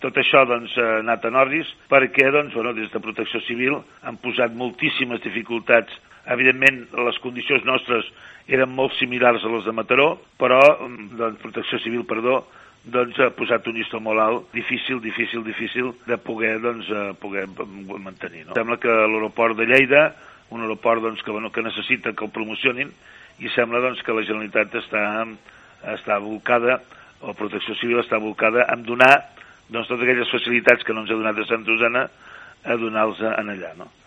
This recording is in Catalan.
Tot això doncs, ha anat en orris perquè doncs, des de Protecció Civil han posat moltíssimes dificultats. Evidentment, les condicions nostres eren molt similars a les de Mataró, però Protecció Civil, doncs ha posat un llistó molt alt, difícil de poder mantenir. No? Sembla que l'aeroport de Lleida, un aeroport doncs, que necessita que el promocionin, i sembla doncs, que la Generalitat està volcada, o Protecció Civil està volcada en donar doncs, totes aquelles facilitats que no ens ha donat a Santa Usana, a donar-los allà. No?